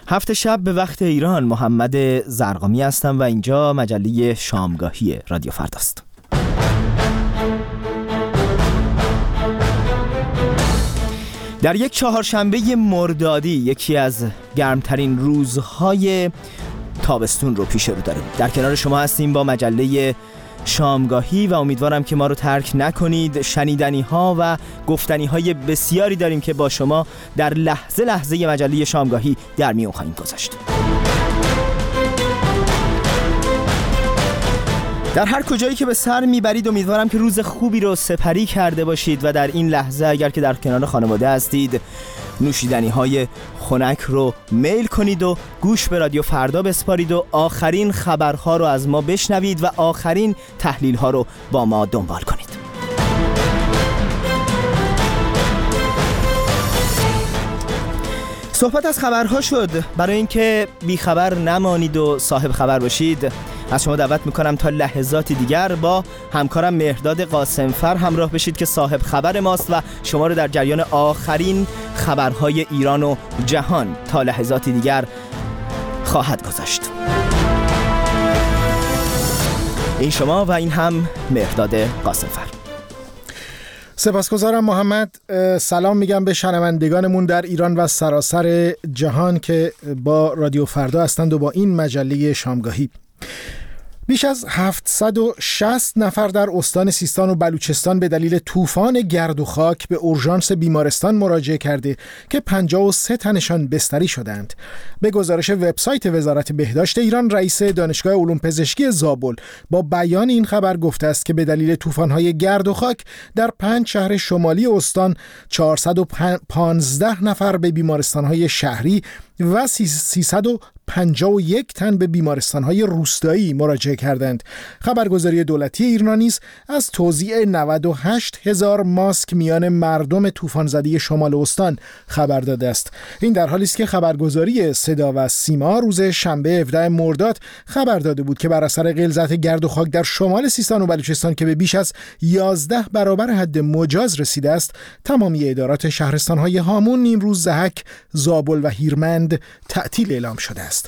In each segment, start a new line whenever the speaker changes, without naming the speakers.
هفت شب به وقت ایران. محمد زرقامی هستم و اینجا مجله شامگاهی رادیو فرداست. در یک چهارشنبه مردادی یکی از گرمترین روزهای تابستون رو پیش رو داریم. در کنار شما هستیم با مجله شامگاهی و امیدوارم که ما رو ترک نکنید. شنیدنی ها و گفتنی های بسیاری داریم که با شما در لحظه لحظه مجله شامگاهی در میون خواهیم گذاشت. در هر کجایی که به سر میبرید امیدوارم که روز خوبی رو سپری کرده باشید و در این لحظه اگر که در کنار خانواده هستید نوشیدنی های خنک رو میل کنید و گوش به رادیو فردا بسپارید و آخرین خبرها رو از ما بشنوید و آخرین تحلیل ها رو با ما دنبال کنید. صحبت از خبرها شد. برای اینکه بیخبر نمانید و صاحب خبر باشید از شما دعوت میکنم تا لحظاتی دیگر با همکارم مهرداد قاسمفر همراه بشید که صاحب خبر ماست و شما رو در جریان آخرین خبرهای ایران و جهان تا لحظاتی دیگر خواهد گذاشت. این شما و این هم مهرداد قاسمفر.
سپاسگزارم محمد. سلام میگم به شنوندگانمون در ایران و سراسر جهان که با رادیو فردا هستند و با این مجله شامگاهی. بیش از 760 نفر در استان سیستان و بلوچستان به دلیل طوفان گرد و خاک به اورژانس بیمارستان مراجعه کرده که 53 تنشان بستری شدند. به گزارش وبسایت وزارت بهداشت ایران، رئیس دانشگاه علوم پزشکی زابل با بیان این خبر گفته است که به دلیل طوفان‌های گرد و خاک در 5 شهر شمالی استان 415 نفر به بیمارستان‌های شهری و 351 تن به بیمارستان‌های روستایی مراجعه کردند. خبرگزاری دولتی ایران نیز از توزیع 98,000 ماسک میان مردم طوفان زده شمال استان خبر داده است. این در حالی است که خبرگزاری صدا و سیما روز شنبه 17 مرداد خبر داده بود که بر اثر غلظت گرد و خاک در شمال سیستان و بلوچستان که به بیش از 11 برابر حد مجاز رسیده است، تمامی ادارات شهرستان‌های هامون، نیمروز، ضحک، زابل و هیرمند تعطیل اعلام شده است.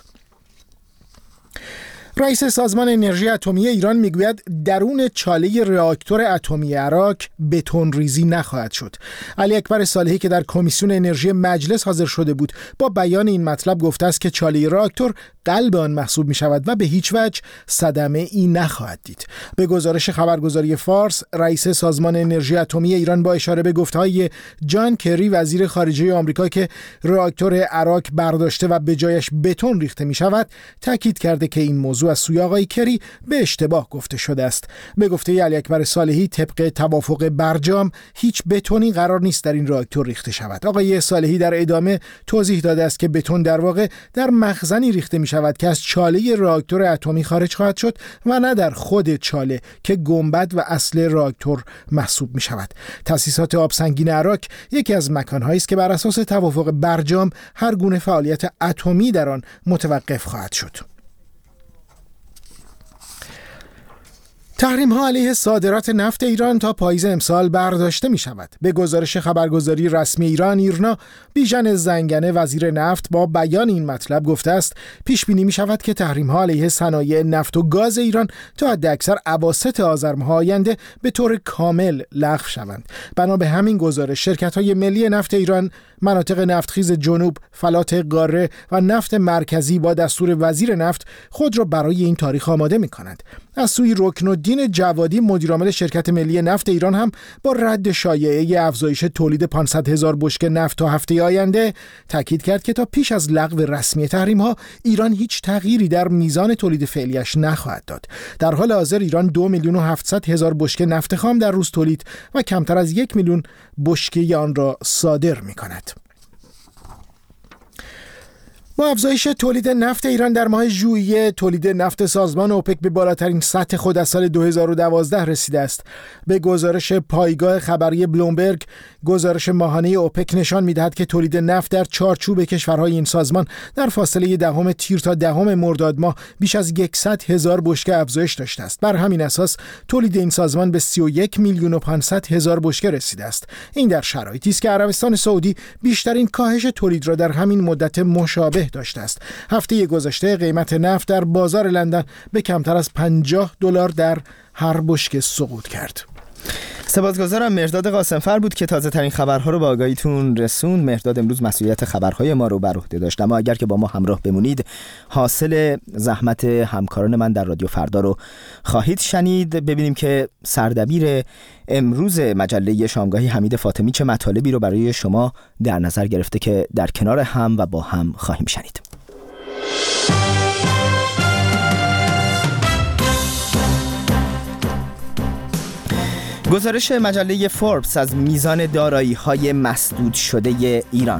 رئیس سازمان انرژی اتمی ایران میگوید درون چاله راکتور اتمی عراق بتون ریزی نخواهد شد. علی اکبر صالحی که در کمیسیون انرژی مجلس حاضر شده بود با بیان این مطلب گفته است که چاله راکتور قلب آن محسوب می شود و به هیچ وجه صدمه ای نخواهد دید. به گزارش خبرگزاری فارس، رئیس سازمان انرژی اتمی ایران با اشاره به گفته‌های جان کری وزیر خارجه آمریکا که راکتور عراق برداشته و به جایش بتون ریخته می شود، تاکید کرده که این موضوع از سوی آقای کری به اشتباه گفته شده است. به گفته علی اکبر صالحی، طبق توافق برجام هیچ بتونی قرار نیست در این راکتور ریخته شود. آقای صالحی در ادامه توضیح داده است که بتون در واقع در مخزنی ریخته می شود که از چاله راکتور اتمی خارج خواهد شد و نه در خود چاله که گنبد و اصل راکتور محسوب می شود. تأسیسات آبسنگین عراق یکی از مکانهایی است که بر اساس توافق برجام هر گونه فعالیت اتمی در آن متوقف خواهد شد. تحریم‌ها علیه صادرات نفت ایران تا پاییز امسال برداشته می شود. به گزارش خبرگزاری رسمی ایران ایرنا، بیژن زنگنه وزیر نفت با بیان این مطلب گفته است پیش بینی می شود که تحریم‌ها علیه صنایع نفت و گاز ایران تا حداکثر اواسط آذر ماه آینده به طور کامل لغو شوند. بنا به همین گزارش شرکت‌های ملی نفت ایران، مناطق نفتخیز جنوب، فلات قاره و نفت مرکزی با دستور وزیر نفت خود را برای این تاریخ آماده می‌کنند. از سوی رکن‌الدین جوادی مدیرعامل شرکت ملی نفت ایران هم با رد شایعه افزایش تولید 500,000 بشکه نفت تا هفته آینده تاکید کرد که تا پیش از لغو رسمی تحریم‌ها ایران هیچ تغییری در میزان تولید فعلیش نخواهد داد. در حال حاضر ایران 2,700,000 بشکه نفت خام در روز تولید و کمتر از 1,000,000 بشکه آن را صادر می‌کند. با افزایش تولید نفت ایران در ماه ژوئیه، تولید نفت سازمان اوپک به بالاترین سطح خود از سال 2012 رسیده است. به گزارش پایگاه خبری بلومبرگ، گزارش ماهانه اوپک نشان می‌دهد که تولید نفت در چارچوب کشورهای این سازمان در فاصله 10 تیر تا 10 مرداد ماه بیش از 100,000 بشکه افزایش داشته است. بر همین اساس تولید این سازمان به 31,500,000 بشکه رسیده است. این در شرایطی است که عربستان سعودی بیشترین کاهش تولید را در همین مدت مشابه منتبه داشته است. هفته گذشته قیمت نفت در بازار لندن به کمتر از $50 در هر بشکه سقوط کرد.
سپاسگزارم. مهرداد قاسمفر بود که تازه ترین خبرها رو به آگاهیتون رسوند. مهرداد امروز مسئولیت خبرهای ما رو بر عهده داشت، اما اگر که با ما همراه بمونید حاصل زحمت همکاران من در رادیو فردا رو خواهید شنید. ببینیم که سردبیر امروز مجله شامگاهی حمید فاطمی چه مطالبی رو برای شما در نظر گرفته که در کنار هم و با هم خواهیم شنید. گزارش مجله فوربس از میزان دارایی‌های مسدود شده ایران.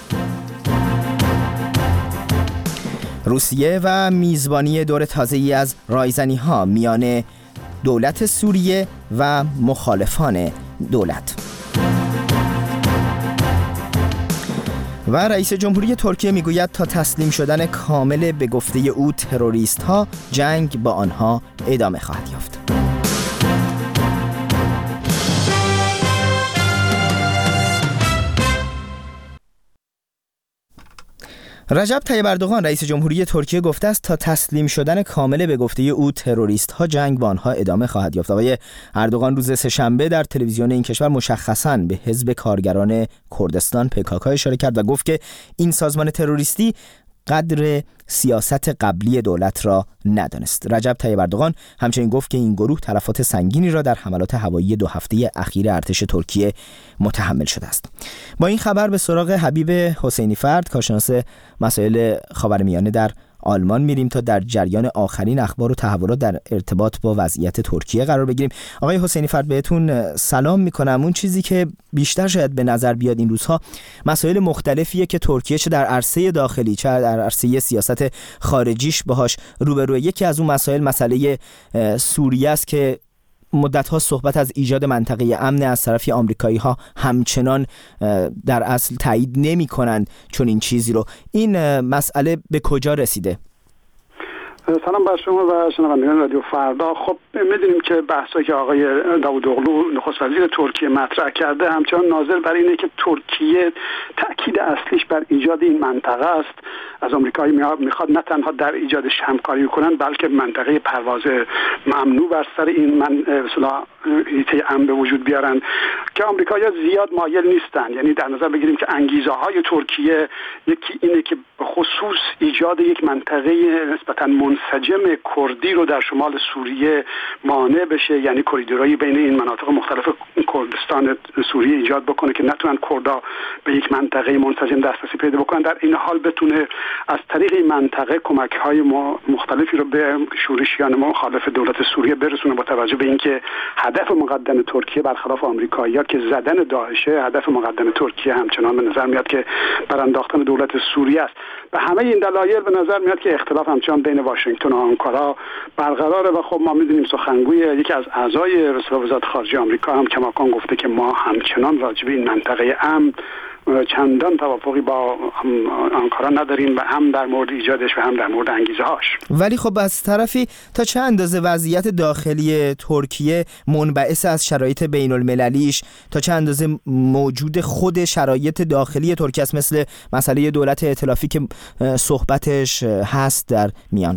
روسیه و میزبانی دور تازه‌ای از رایزنی‌ها میان دولت سوریه و مخالفان دولت. و رئیس جمهوری ترکیه میگوید تا تسلیم شدن کامل به گفته او تروریست‌ها، جنگ با آنها ادامه خواهد یافت. رجب طیب اردوغان رئیس جمهوری ترکیه گفته است تا تسلیم شدن کامل به گفته او تروریست‌ها، جنگ با آنها ادامه خواهد یافت. آقای اردوغان روز سه‌شنبه در تلویزیون این کشور مشخصاً به حزب کارگران کردستان PKK اشاره کرد و گفت که این سازمان تروریستی قدر سیاست قبلی دولت را ندانست. رجب طیب اردوغان همچنین گفت که این گروه تلفات سنگینی را در حملات هوایی 2 هفته اخیر ارتش ترکیه متحمل شده است. با این خبر به سراغ حبیب حسینی فرد، کارشناس مسائل خاورمیانه در آلمان میریم تا در جریان آخرین اخبار و تحولات در ارتباط با وضعیت ترکیه قرار بگیریم. آقای حسینی فرد بهتون سلام میکنم. اون چیزی که بیشتر شاید به نظر بیاد این روزها مسائل مختلفیه که ترکیه چه در عرصه داخلی چه در عرصه سیاست خارجیش باهاش روبروه. یکی از اون مسئله سوریه است که مدت‌ها صحبت از ایجاد منطقه امن از طرف آمریکایی‌ها همچنان در اصل تایید نمی‌کنند چون این چیزی رو. این مسئله به کجا رسیده؟
سلام بر شما و شنوندگان رادیو فردا. خب می‌دونیم که بحثی که آقای داوودوغلو نخست وزیر ترکیه مطرح کرده همچنان ناظر بر اینه که ترکیه تأکید اصلیش بر ایجاد این منطقه است. از آمریکایی میخواد نه تنها در ایجادش همکاری کنن بلکه منطقه پرواز ممنوع بر سر این هیته امن به وجود بیارن که آمریکایی‌ها زیاد مایل نیستن. یعنی در نظر بگیریم که انگیزه‌های ترکیه یکی اینه که به خصوص ایجاد یک منطقه نسبتاً منسجم کردی رو در شمال سوریه مانع بشه، یعنی کریدورایی بین این مناطق مختلف کردستان سوریه ایجاد بکنه که نتونن کردا به یک منطقه منسجم دسترسی پیدا بکنن. در این حال بتونه از طریق این منطقه کمک‌های مختلفی رو به شورشیان مخالف دولت سوریه برسونه، با توجه به اینکه هدف مقدم ترکیه برخلاف آمریکایی‌ها که زدن داعشه، هدف مقدم ترکیه همچنان به نظر میاد که برانداختن دولت سوریه است. به همه این دلایل به نظر میاد که اختلاف همچنان بین واشنگتن و آنکارا برقراره و خب ما میدونیم سخنگوی یکی از اعضای وزارت خارجه آمریکا هم کماکان گفته که ما همچنان راجع به این منطقه امن چندان توافقی با آنکارا نداریم و هم در مورد ایجادش و هم در مورد انگیزه‌هاش.
ولی خب از طرفی تا چه اندازه وضعیت داخلی ترکیه منبعث از شرایط بین المللیش، تا چه اندازه موجود خود شرایط داخلی ترکیه است، مثل مسئله دولت ائتلافی که صحبتش هست در میان؟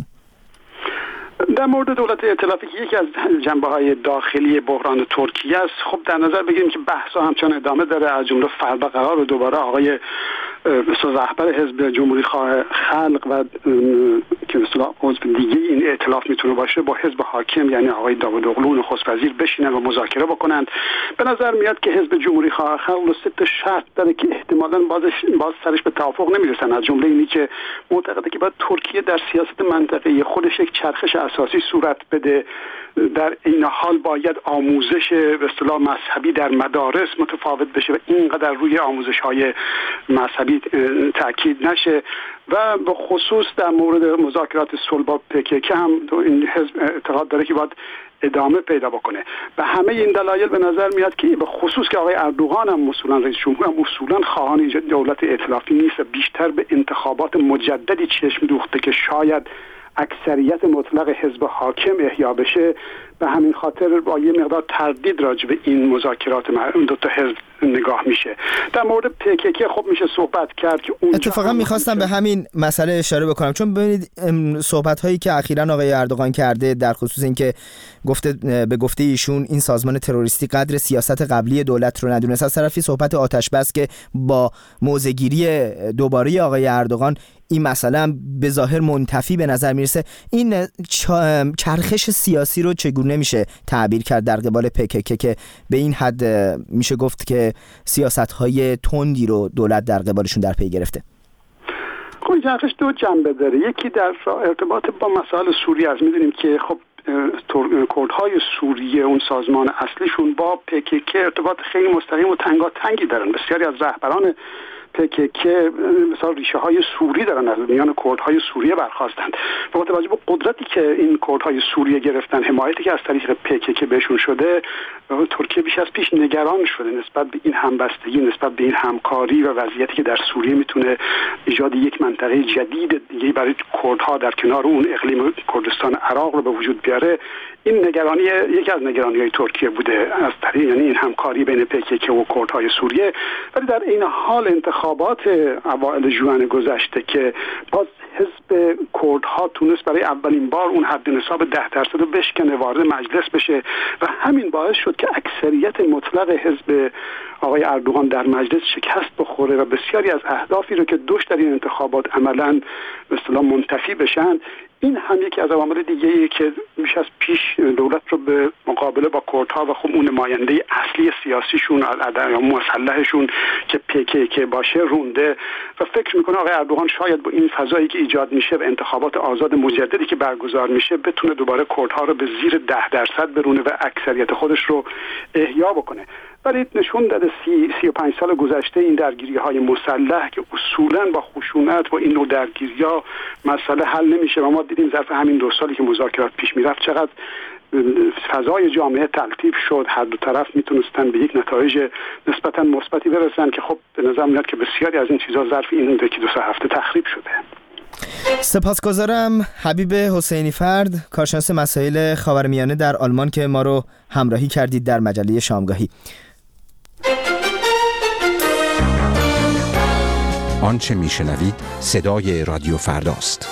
در مورد دولت ائتلافی که یکی از جنبه‌های داخلی بحران ترکیه است، خب در نظر بگیریم که بحث‌ها همچنان ادامه داره. از جمله فردا قرار دوباره آقای رهبر حزب جمهوری خواه خلق و که مثلا عضو دیگه این ائتلاف میتونه باشه با حزب حاکم یعنی آقای داوودوغلو نخست وزیر بشینن و مذاکره بکنند. به نظر میاد که حزب جمهوری خواه خلق 3 شرط داره که احتمالاً باز سرش به توافق نمیرسن. از جمله اینی که معتقده که باید ترکیه در سیاست منطقه‌ای خودش یک چرخش اساسی صورت بده. در این حال باید آموزش به اصطلاح مذهبی در مدارس متفاوت بشه و اینقدر روی آموزش‌های مذهبی تاکید نشه و به خصوص در مورد مذاکرات صلح با PKK هم این حزب اعتقاد داره که باید ادامه پیدا بکنه. به همه این دلایل به نظر میاد که به خصوص که آقای اردوغان هم اصولا رئیس جمهور هم اصولا خواهان ایجاد دولت ائتلافی نیست و بیشتر به انتخابات مجددی چشم دوخته که شاید اکثریت مطلق حزب حاکم احیا بشه. به همین خاطر با یه مقدار تردید راجع به این مذاکرات اون دو تا حزب نگاه میشه. در مورد PKK خب میشه صحبت کرد که اونجا
اتفاقا میخواستم به همین مسئله اشاره بکنم، چون ببینید صحبت هایی که اخیراً آقای اردوغان کرده در خصوص اینکه به گفته ایشون این سازمان تروریستی قدر سیاست قبلی دولت رو ندونست، از طرفی صحبت آتش بس که با موضع‌گیری دوباره آقای اردوغان این مسئله هم به ظاهر منتفی به نظر میرسه. این چرخش سیاسی رو چگونه میشه تعبیر کرد در قبال PKK که به این حد میشه گفت که سیاست‌های تندی رو دولت در قبالشون در پی گرفته؟
خب این چرخش دو جنبه داره. یکی در ارتباط با مسائل سوریه است. میدونیم که خب کردهای سوریه اون سازمان اصلیشون با PKK ارتباط خیلی مستقیم و تنگاتنگی دارن. بسیاری از رهبران PKK مثلا ریشه های سوری دارن، از میان کردهای سوریه برخاستند. با توجه به قدرتی که این کردهای سوریه گرفتن، حمایتی که از طریق PKK بهشون شده، ترکیه بیش از پیش نگران شده نسبت به این همبستگی، نسبت به این همکاری و وضعیتی که در سوریه میتونه ایجاد یک منطقه جدید دیگه برای کردها در کنار اون اقلیم کردستان عراق رو به وجود بیاره. این نگرانی یکی از نگرانی‌های ترکیه بوده از طریق یعنی این همکاری بین PKK و کردهای سوریه. ولی در این حال انتخابات اوایل ژوئن گذشته که باز حزب کردها تونست برای اولین بار اون حد نصاب 10% رو بشکنه، وارد مجلس بشه و همین باعث شد که اکثریت مطلق حزب آقای اردوغان در مجلس شکست بخوره و بسیاری از اهدافی رو که داشت در این انتخابات عملاً به اصطلاح منتفی بشن. این هم یکی از عوامل دیگه‌ایه که بیش از پیش دولت رو به مقابله با کردها و خب اون نماینده اصلی سیاسیشون یا مسلحشون که PKK باشه رونده و فکر میکنه آقای اردوغان شاید با این فضایی که ایجاد میشه و انتخابات آزاد مجددی که برگزار میشه بتونه دوباره کردها رو به زیر 10% برونه و اکثریت خودش رو احیا بکنه. ولی نشون داده 35 سال گذشته این درگیری‌های مسلح که اصولاً با خشونت و این نوع درگیری‌ها مسئله حل نمیشه و ما دیدیم ظرف همین 2 سالی که مذاکرات پیش میرفت چقدر فضای جامعه تلطیف شد، هر دو طرف میتونستن به یک نتایج نسبتاً مثبتی برسن که خب به نظر میاد که بسیاری از این چیزا ظرف این 2 هفته تخریب شده.
سپاسگزارم حبیب حسینی فرد، کارشناس مسائل خاورمیانه در آلمان که ما رو همراهی کردید در مجله شامگاهی.
آنچه میشنوید صدای رادیو فرداست.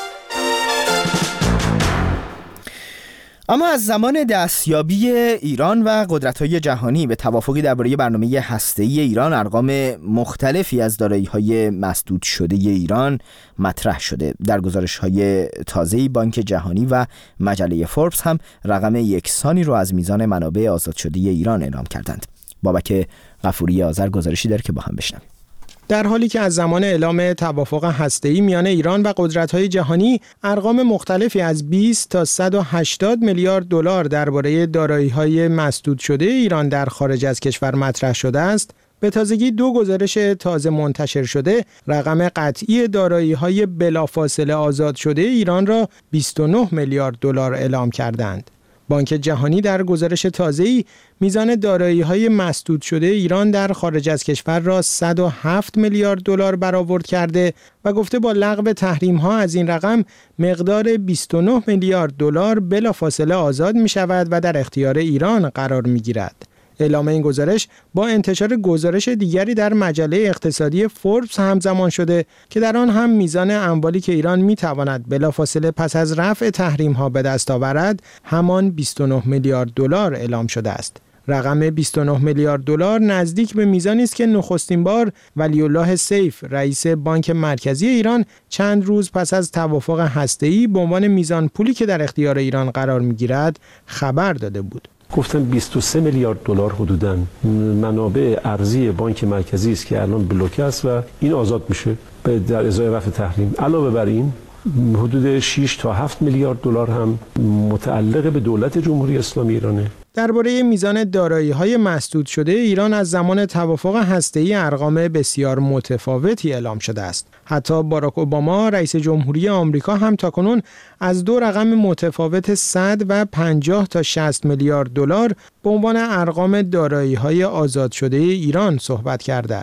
اما از زمان دستیابی ایران و قدرت‌های جهانی به توافقی درباره برنامه هسته‌ای ایران، ارقام مختلفی از دارایی‌های مسدود شده ایران مطرح شده. در گزارش‌های تازه‌ای بانک جهانی و مجله فوربس هم رقم یکسانی رو از میزان منابع آزاد شده ایران اعلام کردند. بابک غفوری آذر گزارشی داره که با هم بشنویم.
در حالی که از زمان اعلام توافق هسته‌ای میان ایران و قدرت‌های جهانی ارقام مختلفی از 20 تا 180 میلیارد دلار درباره دارایی‌های مسدود شده ایران در خارج از کشور مطرح شده است، به تازگی 2 گزارش تازه منتشر شده رقم قطعی دارایی‌های بلافاصله آزاد شده ایران را 29 میلیارد دلار اعلام کردند. بانک جهانی در گزارش تازه‌ای میزان دارایی‌های مسدود شده ایران در خارج از کشور را 107 میلیارد دلار برآورد کرده و گفته با لغو تحریم‌ها از این رقم مقدار 29 میلیارد دلار بلافاصله آزاد می‌شود و در اختیار ایران قرار می‌گیرد. اعلام این گزارش با انتشار گزارش دیگری در مجله اقتصادی فوربس همزمان شده که در آن هم میزان اموالی که ایران میتواند بلافاصله پس از رفع تحریم‌ها به دست آورد همان 29 میلیارد دلار اعلام شده است. رقم 29 میلیارد دلار نزدیک به میزانی است که نخستین بار ولی الله سیف رئیس بانک مرکزی ایران چند روز پس از توافق هسته‌ای به عنوان میزان پولی که در اختیار ایران قرار می‌گیرد خبر داده بود.
گفتن 23 میلیارد دلار حدوداً منابع ارزی بانک مرکزی است که الان بلوکه است و این آزاد میشه در ازای رفع تحریم. علاوه بر این حدود 6 تا 7 میلیارد دلار هم متعلق به دولت جمهوری اسلامی ایرانه.
درباره میزان دارایی‌های مسدود شده ایران از زمان توافق هسته‌ای ارقام بسیار متفاوتی اعلام شده است. حتی باراک اوباما رئیس جمهوری آمریکا هم تاکنون از 2 رقم متفاوت 100 و 50 تا 60 میلیارد دلار به عنوان ارقام دارایی‌های آزاد شده ایران صحبت کرده است.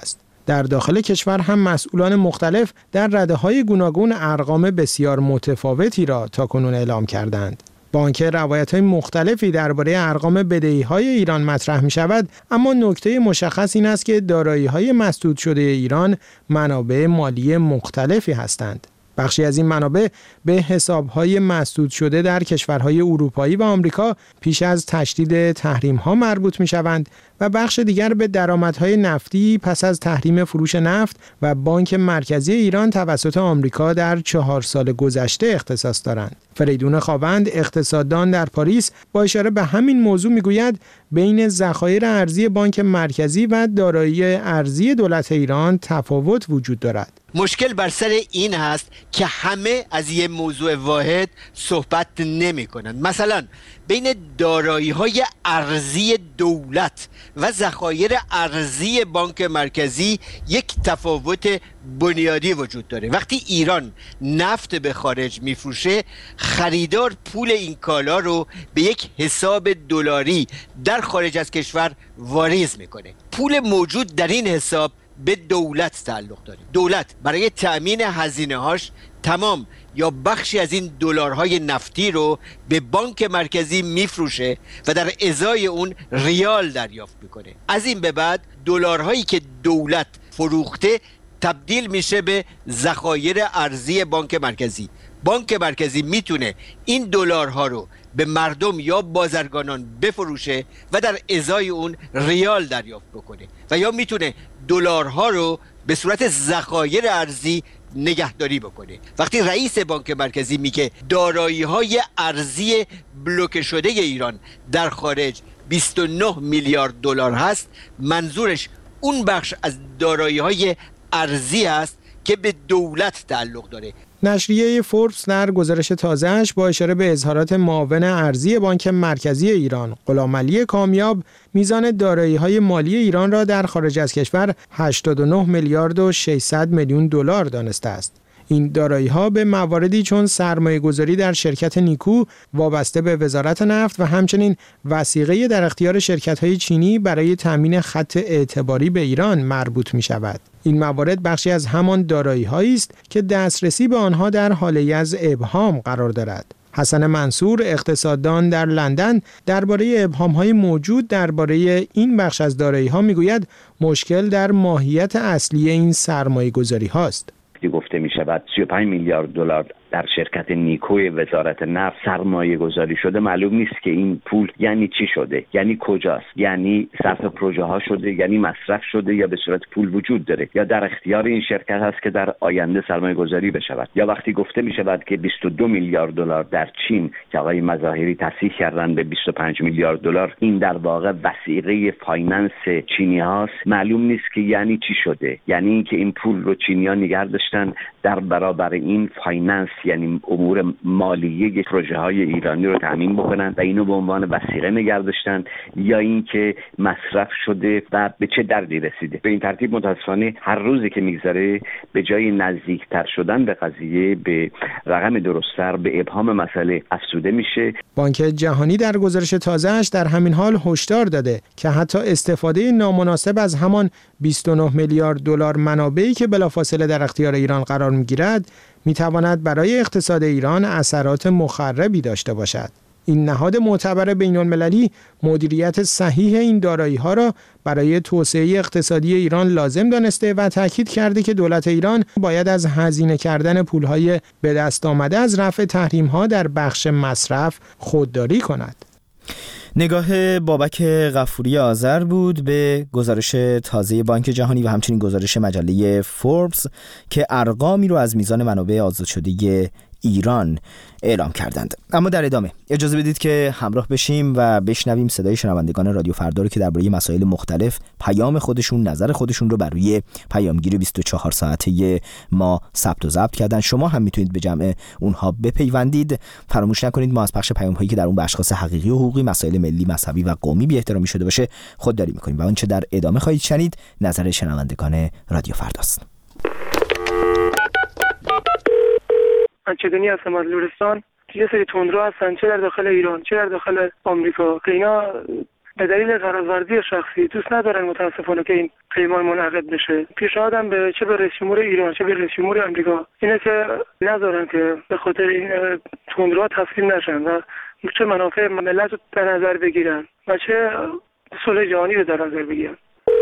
در داخل کشور هم مسئولان مختلف در رده‌های گوناگون ارقام بسیار متفاوتی را تاکنون اعلام کردند. با آنکه روایت‌های مختلفی درباره ارقام بدهی‌های ایران مطرح می‌شود، اما نکته مشخص این است که دارایی‌های مسدود شده ایران منابع مالی مختلفی هستند. بخشی از این منابع به حساب‌های مسدود شده در کشورهای اروپایی و آمریکا پیش از تشدید تحریم‌ها مربوط می‌شوند و بخش دیگر به درآمدهای نفتی پس از تحریم فروش نفت و بانک مرکزی ایران توسط آمریکا در 4 سال گذشته اختصاص دارند. فریدون خاوند، اقتصاددان در پاریس، با اشاره به همین موضوع میگوید بین ذخایر ارزی بانک مرکزی و دارایی ارزی دولت ایران تفاوت وجود دارد.
مشکل بر سر این هست که همه از یک موضوع واحد صحبت نمی کنند. مثلا بین دارایی‌های ارزی دولت و ذخایر ارزی بانک مرکزی یک تفاوت بنیادی وجود داره. وقتی ایران نفت به خارج میفروشه، خریدار پول این کالا رو به یک حساب دلاری در خارج از کشور واریز میکنه. پول موجود در این حساب به دولت تعلق داره. دولت برای تأمین هزینه‌هاش تمام یا بخشی از این دلارهای نفتی رو به بانک مرکزی میفروشه و در ازای اون ریال دریافت میکنه. از این به بعد دلارهایی که دولت فروخته تبدیل میشه به ذخایر ارزی بانک مرکزی. بانک مرکزی میتونه این دلارها رو به مردم یا بازرگانان بفروشه و در ازای اون ریال دریافت بکنه و یا میتونه دلارها رو به صورت ذخایر ارزی نگهداری بکنه. وقتی رئیس بانک مرکزی میگه دارایی‌های ارزی بلوکه شده ایران در خارج 29 میلیارد دلار هست، منظورش اون بخش از دارایی‌های ارزی است که به دولت تعلق داره.
نشریه فوربس در گزارش تازه‌اش با اشاره به اظهارات معاون ارزی بانک مرکزی ایران غلامعلی کامیاب، میزان دارایی‌های مالی ایران را در خارج از کشور 89 میلیارد و 600 میلیون دلار دانسته است. این دارایی‌ها به مواردی چون سرمایه‌گذاری در شرکت نیکو وابسته به وزارت نفت و همچنین وثیقه در اختیار شرکت‌های چینی برای تامین خط اعتباری به ایران مربوط می‌شود. این موارد بخشی از همان دارایی‌هایی است که دسترسی به آنها در حاله از ابهام قرار دارد. حسن منصور، اقتصاددان در لندن، درباره ابهام‌های موجود درباره این بخش از دارایی‌ها می‌گوید مشکل در ماهیت اصلی این سرمایه‌گذاری‌هاست.
گفته می شود 35 میلیارد دلار در شرکت نیکوی وزارت نفت سرمایه گذاری شده، معلوم نیست که این پول یعنی چی شده، یعنی کجاست، یعنی صرف پروژه ها شده، یعنی مصرف شده، یا به صورت پول وجود داره، یا در اختیار این شرکت هست که در آینده سرمایه گذاری بشود. یا وقتی گفته می شود که 22 میلیارد دلار در چین که آقای مظاهری تصحیح کردن به 25 میلیارد دلار، این در واقع وثیقه فایننس چینی هاست، معلوم نیست که یعنی چی شده. یعنی اینکه این پول رو چینی‌ها نگه داشتن در برابر این فایننس، یعنی امور مالیه پروژه های ایرانی رو تامین بکنن و اینو به عنوان وثیقه نگه داشتن، یا اینکه مصرف شده و به چه دردی رسیده. به این ترتیب متاسفانه هر روزی که میگذره به جای نزدیکتر شدن به قضیه، به رقم درست‌تر، به ابهام مسئله افزوده میشه.
بانک جهانی در گزارش تازه‌اش در همین حال هشدار داده که حتی استفاده نامناسب از همان 29 میلیارد دلار منابعی که بلافاصله در اختیار ایران قرار می‌گیرد می‌تواند برای اقتصاد ایران اثرات مخربی داشته باشد. این نهاد معتبر بین‌المللی مدیریت صحیح این دارایی‌ها را برای توسعه اقتصادی ایران لازم دانسته و تاکید کرده که دولت ایران باید از هزینه کردن پول‌های به دست آمده از رفع تحریم‌ها در بخش مصرف خودداری کند.
نگاه بابک غفوری آذر بود به گزارش تازه بانک جهانی و همچنین گزارش مجله فوربس که ارقامی رو از میزان منابع آزاد شده ایران اعلام کردند. اما در ادامه اجازه بدید که همراه بشیم و بشنویم صدای شنوندگان رادیو فردا رو که درباره مسائل مختلف پیام خودشون، نظر خودشون رو بر روی پیامگیر 24 ساعته ما ثبت و ضبط کردن. شما هم میتونید به جمع اونها بپیوندید. فراموش نکنید ما از پخش پیام‌هایی که در اون به اشخاص حقیقی و حقوقی، مسائل ملی، مذهبی و قومی بی‌احترامی شده باشه خودداری می‌کنیم و آنچه در ادامه خواهید شنید نظر شنوندگان رادیو فرداست.
چدنی هستم از لرستان. یه سری تندرو هستن چه در داخل ایران چه در داخل آمریکا که اینا به دلیل غرض‌ورزی شخصی دوست ندارن متاسفانه که این پیمان منعقد بشه. پیشنهادم به چه به رئیس جمهور ایران چه به رئیس جمهور آمریکا اینه که نذارن که به خاطر این تندروها تسلیم نشن و چه منافع ملت رو در نظر بگیرن و چه صلح جهانی رو در نظر بگیرن.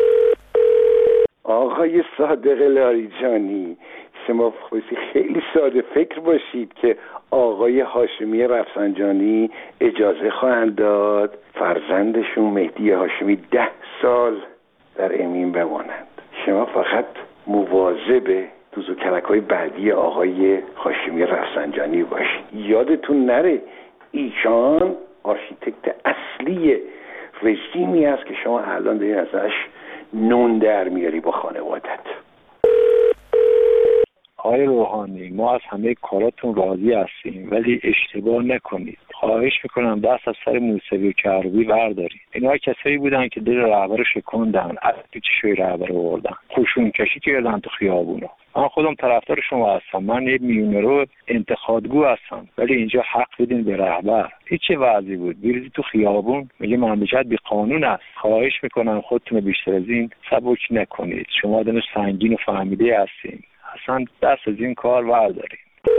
آقای صادق لاریجانی، شما خیلی ساده فکر باشید که آقای هاشمی رفسنجانی اجازه خواهند داد فرزندشون مهدی هاشمی 10 سال در امین بمانند. شما فقط مواظب دوز و کلک‌های بعدی آقای هاشمی رفسنجانی باشید. یادتون نره ایشان آرشیتکت اصلی رژیمی است که شما الان دارین ازش نون در میاری با خانوادت.
آقای روحانی، ما از همه کاراتون راضی هستیم ولی اشتباه نکنید. خواهش میکنم دست از سر موسیقی و کروبی بردارید. اینا کسایی بودن که دل رهبر رو شکوندن، از چشوی رهبر رو بردن، خشون کشی کردن تو خیابونا. من خودم طرفدار شما هستم، من یه میونرو انتخابگو هستم، ولی اینجا حق بدین به رهبر. هیچ وضعی بود بریزی تو خیابون میگه مملکت بی قانون است. خواهش میکنم خودتون بیشتر از این سبک نکنید. شما آدم سنگین و فهمیده هستین، اصلا دست از این کار بردارید.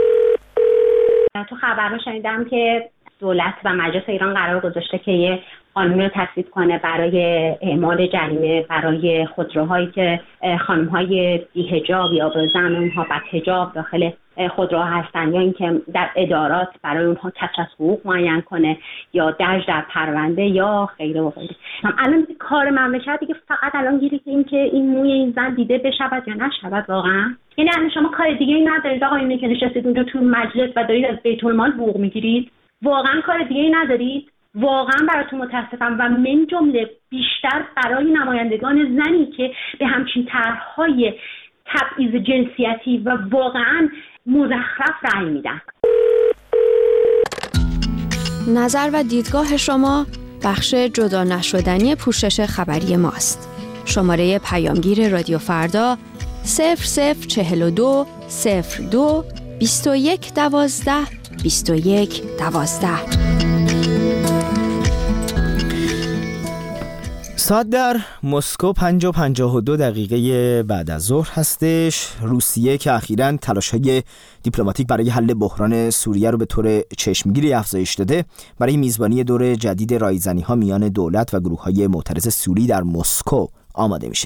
تو خبرها شنیدم که دولت و مجلس ایران قرار گذاشته که یه قانون رو تصویب کنه برای اعمال جریمه برای خودروهایی که خانم‌های بی‌حجاب یا به زعم اونها بدحجاب داخل خودروها هستن، یا اینکه در ادارات برای اونها کسر از حقوق معین کنه یا درج در پرونده یا غیره و غیره. الان کار مملکت دیگه فقط الان گیری که این که این موی این زن دیده بشود یا نشود واقعا. یعنی الان شما کار دیگه ای ندارید آقا، اینه که نشستید اونجا تو مجلس و دارید از بیت المال حقوق میگیرید. واقعا کار دیگه ای ندارید. واقعا براتون متاسفم و من جمله بیشتر برای نمایندگان زنی که به همچین طرح‌های تبعیض جنسیتی و واقعا مزخرف رأی میدن.
نظر و دیدگاه شما بخش جدا نشدنی پوشش خبری ماست. شماره پیامگیر رادیو فردا 0042 02 21 12 21 12.
ساعت در مسکو 5:52 بعد از ظهر هستش. روسیه که اخیراً تلاش‌های دیپلماتیک برای حل بحران سوریه رو به طور چشمگیری افزایش داده، برای میزبانی دور جدید رایزنی‌ها میان دولت و گروه‌های معترض سوری در مسکو آماده میشه.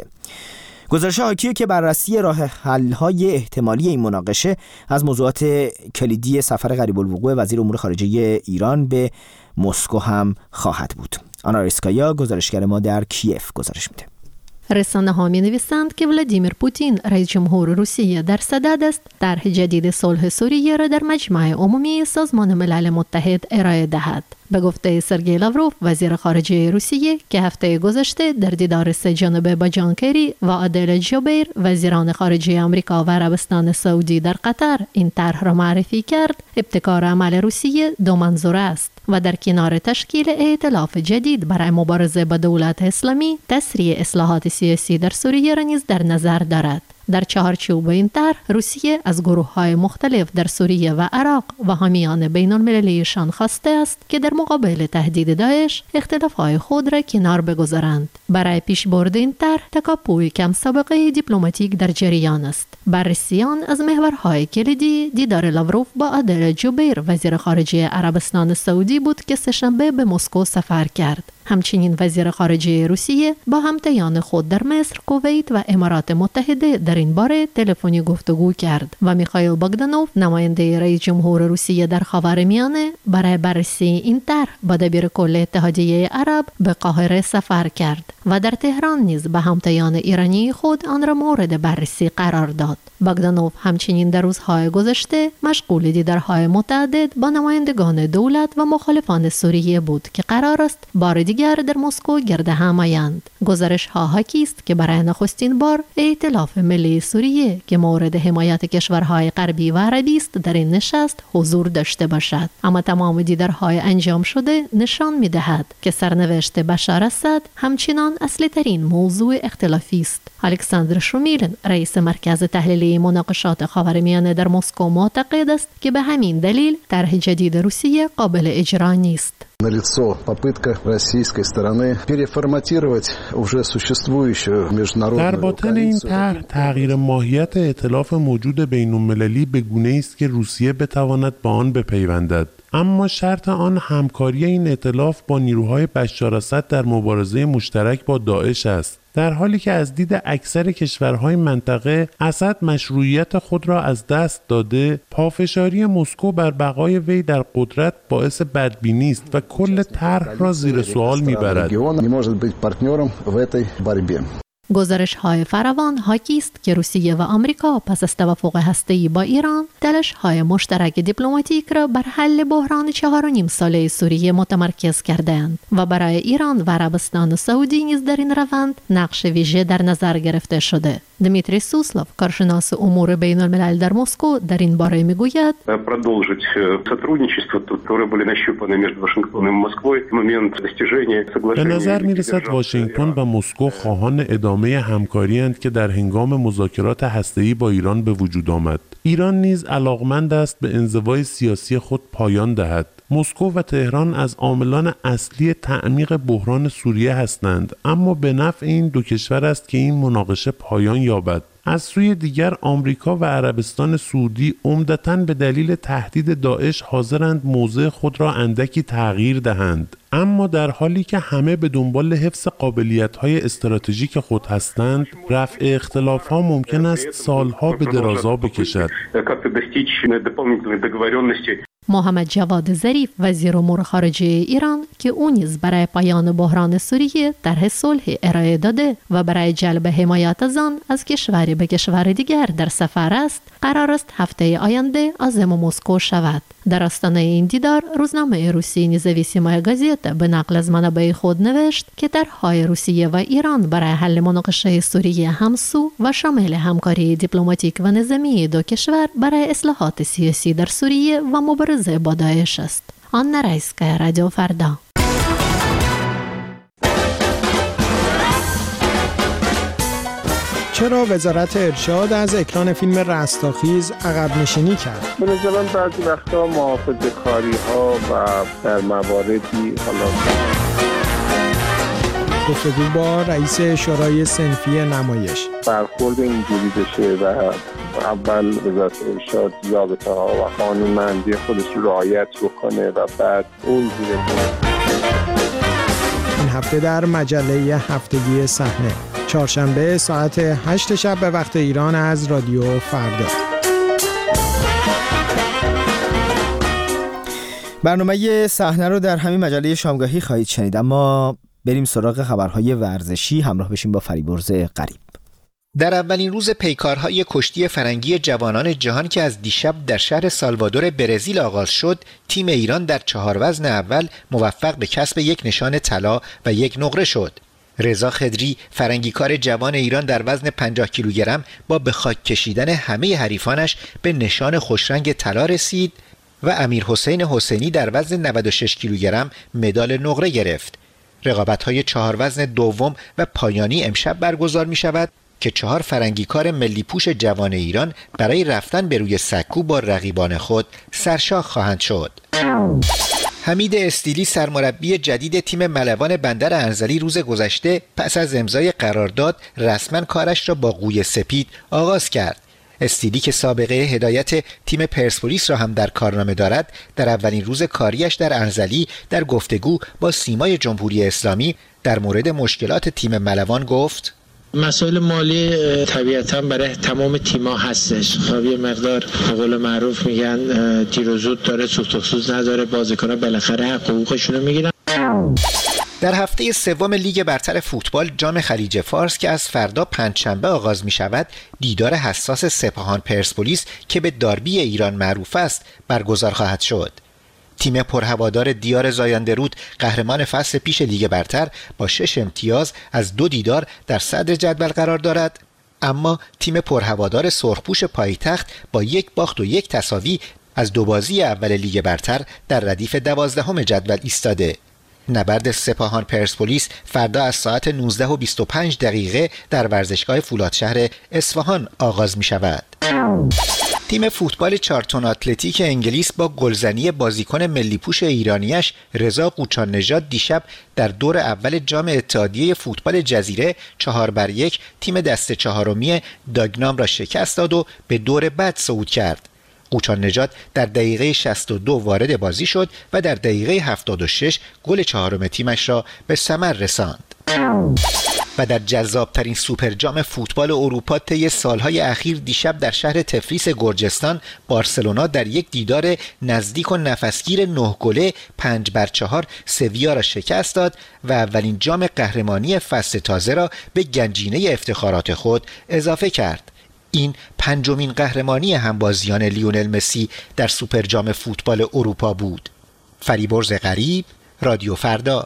گزارش حاکیه که بررسی راه حل‌های احتمالی این مناقشه از موضوعات کلیدی سفر قریب الوقوع وزیر امور خارجه ایران به مسکو هم خواهد بود. آنا ریسکایا گزارشگر ما در کیف گزارش میده.
رسانه ها می نویسند که ولادیمیر پوتین رئیس جمهور روسیه در صدد است طرح جدید صلح سوریه را در مجمع عمومی سازمان ملل متحد ارائه دهد. به گفته سرگئی لاوروف وزیر خارجه روسیه که هفته گذشته در دیدار سه جانبه با جان کری و عادل جوبیر وزیران خارجه آمریکا و عربستان سعودی در قطر این طرح را معرفی کرد، ابتکار عمل روسیه دو منظوره است و در کنار تشکیل ائتلاف جدید برای مبارزه با دولت اسلامی، تسریع اصلاحات سیاسی در سوریه را نیز در نظر دارد. در چهارچوب این طرح روسیه از گروه‌های مختلف در سوریه و عراق و حامیان بین‌المللیشان خواسته است که در مقابل تهدید داعش اختلاف‌های خود را کنار بگذارند. برای پیشبرد این طرح تکاپوی کم سابقه دیپلماتیک در جریان است. بررسیان از محورهای کلیدی دیدار لاوروف با عادل جوبیر وزیر خارجه عربستان سعودی بود که سه‌شنبه به مسکو سفر کرد. همچنین وزیر خارجه روسیه با همتایان خود در مصر، کویت و امارات متحده در این باره تلفنی گفتگو کرد و میخائیل باگدانوف نماینده رئیس جمهور روسیه در خاورمیانه برای بررسی این طرح با دبیر کل اتحادیه عرب به قاهره سفر کرد و در تهران نیز به همتایان ایرانی خود آن را مورد بررسی قرار داد. باگدانوف همچنین در روزهای گذشته مشغول دیدارهای متعدد با نمایندگان دولت و مخالفان سوریه بود که قرار است بار دیگر در مسکو گرد هم آیند. گزارش ها حاکی است که برای نخستین بار ائتلاف ملی سوریه که مورد حمایت کشورهای غربی و عربی است در این نشست حضور داشته باشد. اما تمام دیدارهای انجام شده نشان می‌دهد که سرنوشت بشار اسد همچنان اصلی ترین موضوع اختلافی است. الکساندر شومیلن رئیس مرکز تحلیلی مناقشات خاورمیانه در مسکو معتقد است که به همین دلیل طرح جدید روسیه قابل اجرا نیست.
Налицо попытка российской стороны переформатировать уже существующую международную.
در باطن این طرح تغییر ماهیت ائتلاف موجود بین‌المللی به گونه‌ای است که روسیه بتواند به آن بپیوندد. اما شرط آن همکاری این ائتلاف با نیروهای بشار اسد در مبارزه مشترک با داعش است. در حالی که از دید اکثر کشورهای منطقه اسد مشروعیت خود را از دست داده، پافشاری مسکو بر بقای وی در قدرت باعث بدبینی است و کل طرح را زیر سوال می‌برد.
گزارش‌های فراوان حاکی است که روسیه و آمریکا پس از توافق هسته‌ای با ایران تلاش‌های مشترک دیپلماتیک را بر حل بحران 4.5 ساله سوریه متمرکز کردند و برای ایران و عربستان سعودی نیز در این روند نقش ویژه در نظر گرفته شده. دمیتری سوسلوف، کارشناس امور بین الملل در مسکو، در این باره میگوید
به نظر میرسد واشنگتن و مسکو خواهان ادامه همکاری اند که در هنگام مذاکرات هسته‌ای با ایران به وجود آمد. ایران نیز علاقمند است به انزوای سیاسی خود پایان دهد. مسکو و تهران از عاملان اصلی تعمیق بحران سوریه هستند، اما به نفع این دو کشور است که این مناقشه پایان یابد. از سوی دیگر آمریکا و عربستان سعودی عمدتاً به دلیل تهدید داعش حاضرند موضع خود را اندکی تغییر دهند، اما در حالی که همه به دنبال حفظ قابلیت‌های استراتژیک خود هستند، رفع اختلاف‌ها ممکن است سالها به درازا بکشد.
محمد جواد ظریف، وزیر امور خارجه ایران، که او نیز برای پایان بحران سوریه طرح صلح ارائه داده و برای جلب حمایت از آن از کشوری به کشور دیگر در سفر است، قرار است هفته آینده عازم مسکو شود. در آستانه این دیدار، روزنامه روسی نزاویسیمای گازیتا به نقل از منابع خود نوشت که طرح‌های روسیه و ایران برای حل مناقشه سوریه همسو و شامل همکاری دیپلماتیک و نظامی دو کشور برای اصلاحات سیاسی در سوریه و مبارزه با داعش است. آن رایسکا، رادیو فردا.
چرا وزارت ارشاد از اکران فیلم رستاخیز عقب نشینی کرد؟
به نظر من بعضی وقتا محافظه‌کاری ها و در مواردی حالا
گفتگو با رئیس شورای صنفی نمایش
برخورد اینجوری بشه و اول وزارت ارشاد ضابطه‌ها و قانونمندی خودش رعایت بکنه و بعد اون زیر
این هفته در مجله هفتگی صحنه، چهارشنبه ساعت 8 شب به وقت ایران از رادیو فردا.
برنامه صحنه رو در همین مجله شامگاهی خواهید شنید، اما بریم سراغ خبرهای ورزشی. همراه بشیم با فریبرز قریب.
در اولین روز پیکارهای کشتی فرنگی جوانان جهان که از دیشب در شهر سالوادور برزیل آغاز شد، تیم ایران در 4 وزن اول موفق به کسب 1 نشان طلا و 1 نقره شد. رضا خضری، فرنگیکار جوان ایران در وزن 50 کیلوگرم، با به خاک کشیدن همه حریفانش به نشان خوشرنگ طلا رسید و امیرحسین حسینی در وزن 96 کیلوگرم مدال نقره گرفت. رقابت‌های 4 وزن دوم و پایانی امشب برگزار می‌شود که 4 فرنگیکار ملی پوش جوان ایران برای رفتن به روی سکو با رقیبان خود سرشاخ خواهند شد. حمید استیلی، سرمربی جدید تیم ملوان بندر انزلی، روز گذشته پس از امضای قرارداد رسما کارش را با قوی سپید آغاز کرد. استیلی که سابقه هدایت تیم پرسپولیس را هم در کارنامه دارد، در اولین روز کاریش در انزلی در گفتگو با سیمای جمهوری اسلامی در مورد مشکلات تیم ملوان گفت:
مسائل مالی طبیعتاً برای تمام تیم‌ها هستش. خب یه مقدار به قول معروف میگن دیر و زود داره، سوخت و سوز نداره، بازیکن‌ها بالاخره حقوقشون رو میگیرن.
در هفته سوم لیگ برتر فوتبال جام خلیج فارس که از فردا پنجشنبه آغاز می شود، دیدار حساس سپاهان پرسپولیس که به داربی ایران معروف است برگزار خواهد شد. تیم پرهوادار دیار زاینده‌رود، قهرمان فصل پیش لیگ برتر، با 6 امتیاز از 2 دیدار در صدر جدول قرار دارد، اما تیم پرهوادار سرخپوش پایتخت با 1 باخت و 1 تساوی از 2 بازی اول لیگ برتر در ردیف 12 جدول ایستاده. نبرد سپاهان پرسپولیس فردا از ساعت 19:25 در ورزشگاه فولادشهر اصفهان آغاز می شود. تیم فوتبال چارتون اتلتیک انگلیس با گلزنی بازیکن ملی‌پوش ایرانیش رضا قوچان نژاد دیشب در دور اول جام اتحادیه فوتبال جزیره 4-1 تیم دسته چهارمی داگنام را شکست داد و به دور بعد صعود کرد. قوچان نژاد در دقیقه 62 وارد بازی شد و در دقیقه 76 گل چهارم تیمش را به ثمر رساند. و در جذابترین سوپر جام فوتبال اروپا طی سالهای اخیر دیشب در شهر تفلیس گرجستان بارسلونا در یک دیدار نزدیک و نفسگیر 9 گله 5-4 سویا را شکست داد و اولین جام قهرمانی فصل تازه را به گنجینه افتخارات خود اضافه کرد. این پنجمین قهرمانی همبازیان لیونل مسی در سوپر جام فوتبال اروپا بود. فریبرز غریب، رادیو فردا.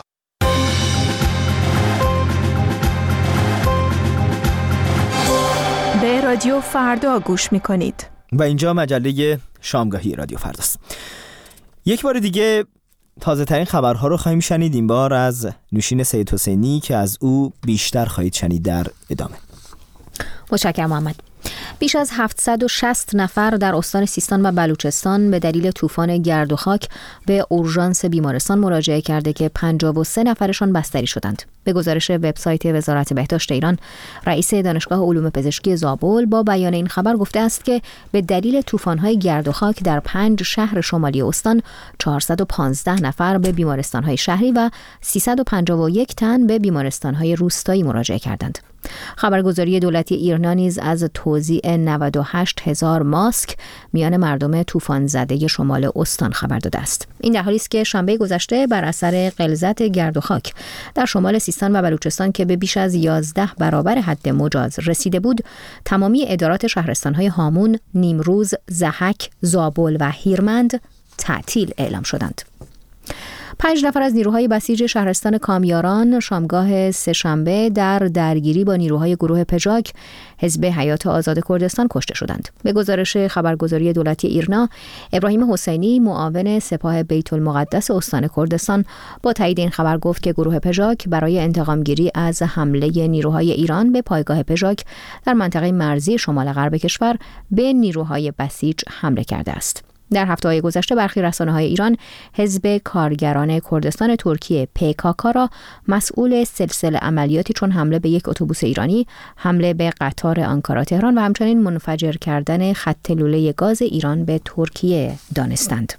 به رادیو فردا گوش میکنید
و اینجا مجله شامگاهی رادیو فرداست. یک بار دیگه تازه ترین خبرها رو خواهیم شنید، این بار از نوشین سید حسینی که از او بیشتر خواهید شنید در ادامه.
متشکرم محمد. بیش از 760 نفر در استان سیستان و بلوچستان به دلیل طوفان گرد و خاک به اورژانس بیمارستان مراجعه کرده که 53 نفرشان بستری شدند. به گزارش وبسایت وزارت بهداشت ایران، رئیس دانشگاه علوم پزشکی زابل با بیان این خبر گفته است که به دلیل طوفان‌های گرد و خاک در 5 شهر شمالی استان 415 نفر به بیمارستان‌های شهری و 351 تن به بیمارستان‌های روستایی مراجعه کردند. خبرگزاری دولتی ایرنا نیز از توزیع 98,000 ماسک میان مردم طوفان زده شمال استان خبر داده است. این در حالی است که شنبه گذشته بر اثر غلظت گرد و خاک در شمال سیستان و بلوچستان که به بیش از 11 برابر حد مجاز رسیده بود، تمامی ادارات شهرستان‌های هامون، نیمروز، ضحک، زابل و هیرمند تعطیل اعلام شدند. 5 نفر از نیروهای بسیج شهرستان کامیاران شامگاه سه‌شنبه در درگیری با نیروهای گروه پژاک حزب حیات آزاد کردستان کشته شدند. به گزارش خبرگزاری دولتی ایرنا، ابراهیم حسینی معاون سپاه بیت المقدس استان کردستان با تایید این خبر گفت که گروه پژاک برای انتقامگیری از حمله نیروهای ایران به پایگاه پژاک در منطقه مرزی شمال غرب کشور به نیروهای بسیج حمله کرده است. در هفته‌های گذشته برخی رسانه‌های ایران حزب کارگران کردستان ترکیه PKK را مسئول سلسله عملیاتی چون حمله به یک اتوبوس ایرانی، حمله به قطار آنکارا تهران و همچنین منفجر کردن خط لوله گاز ایران به ترکیه دانستند.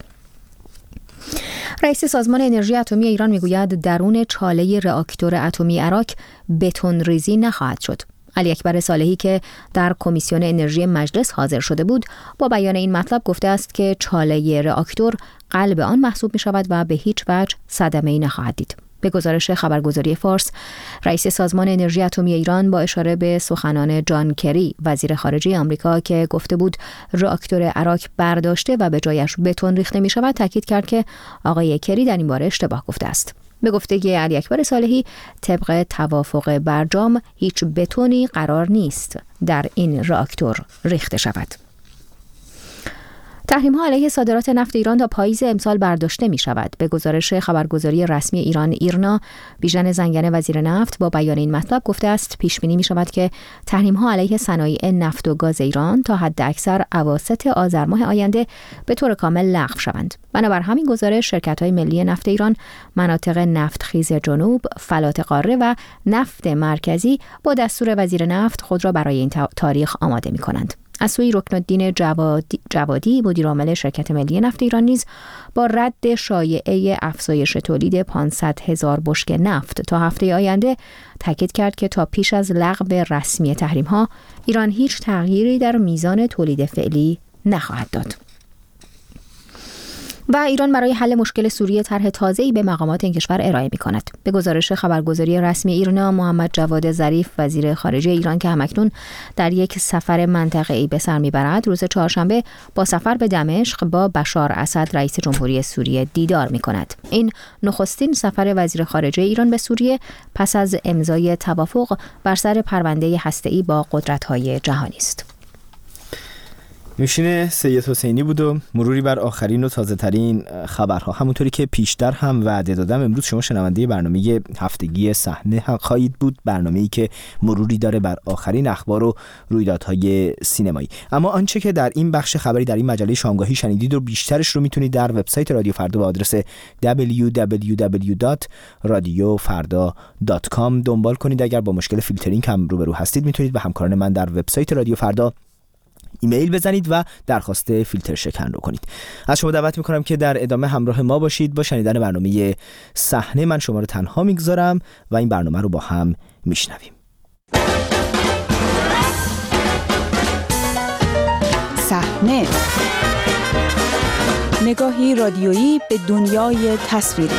رئیس سازمان انرژی اتمی ایران میگوید درون چاله راکتور اتمی عراق بتون ریزی نخواهد شد. علی اکبر صالحی که در کمیسیون انرژی مجلس حاضر شده بود با بیان این مطلب گفته است که چاله راکتور قلب آن محسوب می شود و به هیچ وجه صدمه‌ای نخواهد دید. به گزارش خبرگزاری فارس، رئیس سازمان انرژی اتمی ایران با اشاره به سخنان جان کری وزیر خارجه آمریکا که گفته بود راکتور عراق برداشته و به جایش بتون ریخته می شود تاکید کرد که آقای کری در این باره اشتباه گفته است. به گفته علی اکبر صالحی، طبق توافق برجام هیچ بتونی قرار نیست در این راکتور ریخته شود. تحریم‌ها علیه صادرات نفت ایران تا پاییز امسال برداشته می شود. به گزارش خبرگزاری رسمی ایران ایرنا، بیژن زنگنه وزیر نفت با بیان این مطلب گفته است پیش بینی می شود که تحریم‌ها علیه صنایع نفت و گاز ایران تا حد اکثر اواسط آذر ماه آینده به طور کامل لغو شوند. بنابر همین گزارش شرکت‌های ملی نفت ایران، مناطق نفتخیز جنوب، فلات قاره و نفت مرکزی با دستور وزیر نفت خود را برای این تاریخ آماده می کنند. از سوی رکنالدین جوادی مدیر عامل شرکت ملی نفت ایران نیز با رد شایعه افزایش تولید 500,000 بشکه نفت تا هفته آینده تاکید کرد که تا پیش از لغو رسمی تحریم‌ها ایران هیچ تغییری در میزان تولید فعلی نخواهد داد. و ایران برای حل مشکل سوریه طرح تازه‌ای به مقامات این کشور ارائه می‌کند. به گزارش خبرگزاری رسمی ایرنا، محمد جواد ظریف وزیر خارجه ایران که همکنون در یک سفر منطقه‌ای به سر می‌برد، روز چهارشنبه با سفر به دمشق با بشار اسد رئیس جمهوری سوریه دیدار می‌کند. این نخستین سفر وزیر خارجه ایران به سوریه پس از امضای توافق بر سر پرونده هسته‌ای با قدرت‌های جهانی است.
نوشین سید حسینی بود و مروری بر آخرین و تازه ترین خبرها. همونطوری که پیشتر هم وعده دادم، امروز شما شنونده برنامه هفتگی صحنه خواهید بود، برنامه‌ای که مروری داره بر آخرین اخبار و رویدادهای سینمایی. اما آنچه که در این بخش خبری در این مجله شامگاهی شنیدید و بیشترش رو میتونید در وبسایت رادیو فردا با آدرس www.radiofarda.com دنبال کنید. اگر با مشکل فیلترینگ هم روبرو هستید، میتونید به همکاران من در وبسایت رادیو فردا ایمیل بزنید و درخواست فیلتر شکن رو کنید. از شما دعوت میکنم که در ادامه همراه ما باشید با شنیدن برنامه صحنه. من شما رو تنها میگذارم و این برنامه رو با هم میشنویم.
صحنه، نگاهی رادیویی به دنیای تصویری.